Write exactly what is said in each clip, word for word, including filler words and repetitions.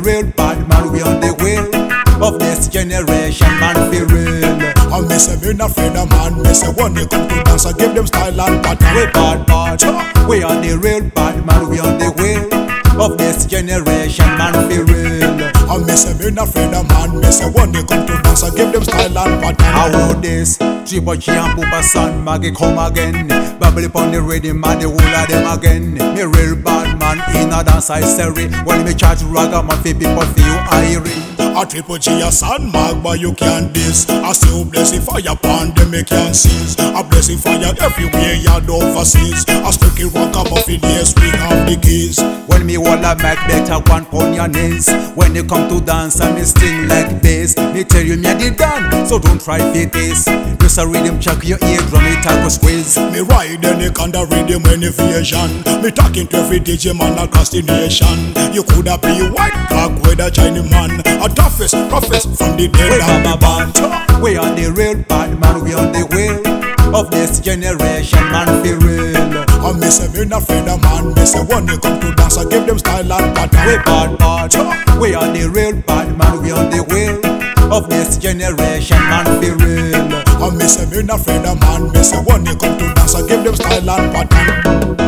real bad man, we on the wheel of this generation, man, feel real. I me say me not afraid of man. Me say when they come to dance, I give them style and pattern. We bad bad, we on the real bad man, we on the wheel of this generation, man, feel real. I me say me not afraid of man. Me say when they come to dance, I give them style and pattern. I want this Triple G and Poopa Son, Maggie come again. Bubble upon the rhythm and the whole of them again. Me real bad man in a dance I sorry. When me charge ragamuffin people feel irie. A Triple G a Son Mag, but you can't diss. I still blessing fire pandemic can seize. A blessing fire everywhere yard overseas. A sticky ragamuffin, yes we have the keys. When me wanna make better one on your knees. When you come to dance and me sting like this. Me tell you me I did done, so don't try fit this. Just a rhythm check your eardrum, it a go squeeze. Me ride any kind of rhythm innovation. Me talking to every D J man across the nation. You coulda be white, black, with a Chinese man. A toughest, roughest from the dead and the band. We are the real bad man, we on the wheel of this generation, man, feel real. I me say me not afraid of man. Me say when they come to dance, I give them style and pattern. We bad bad, we are the real bad man, we on the wheel of this generation, man, feel real. I me say me not afraid of man. Me say when they come to dance, I give them style and pattern.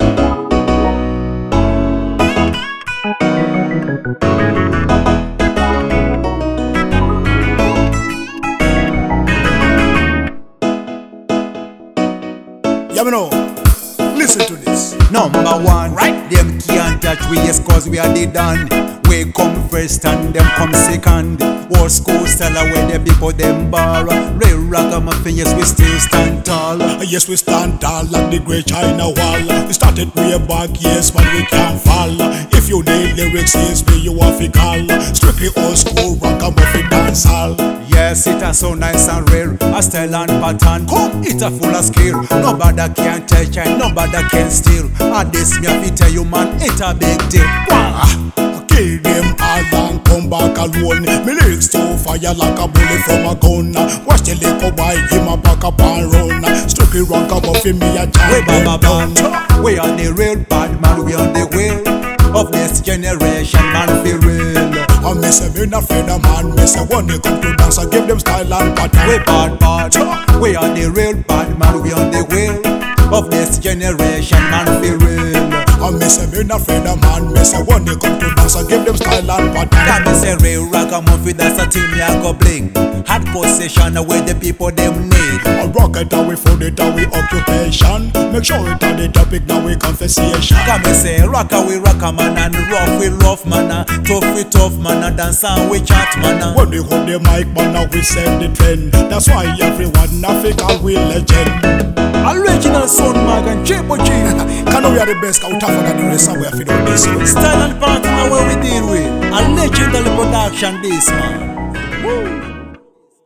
Yeah, me know. Listen to this. Number one, right? Them can't touch we, yes, cause we are the done. We come first and them come second. Old school style where the people them borrow. Real ragamuffin, yes, we still stand tall. Yes, we stand tall like the great China wall. We started way back, yes, but we can't fall. If you need lyrics, yes, me you have to call. Strictly old school ragamuffin dance hall. Yes, it a so nice and rare. A style and pattern, come, it a full of skill. Nobody can touch and nobody can steal. And this me have to tell you, man, it a big deal. Wow. Kill them all and come back alone. Me lyrics to fire like a bullet from a gun. Watch the little boy, him a back up and run. Strictly ragamuffin, me a jam them down. We are the real bad man, we on the wheel of this generation, man, feel real. I me say me not afraid of man. Me say when they come to dance, I give them style and pattern. We bad bad, we are the real bad man, we on the wheel of this generation, man, feel real. I me say me not afraid of man. Me say when they come to dance, I give them style and pattern. That me say real ragamuffin, that's a thing me a go bling. Hardcore session where the people them need. A rocket and we food it and we occupation. Make sure it on the topic now we conversation. Come me say rocka we rocka man and rough we rough man, tough we tough man, dance and we chat man. When we hold the mic man, now we set the trend. That's why everyone Africa we legend. Original Son Mag and Triple G. Can we are the best out of the rest and we have to do this. Style and pattern where we deal with. A legendary production this man. Woo.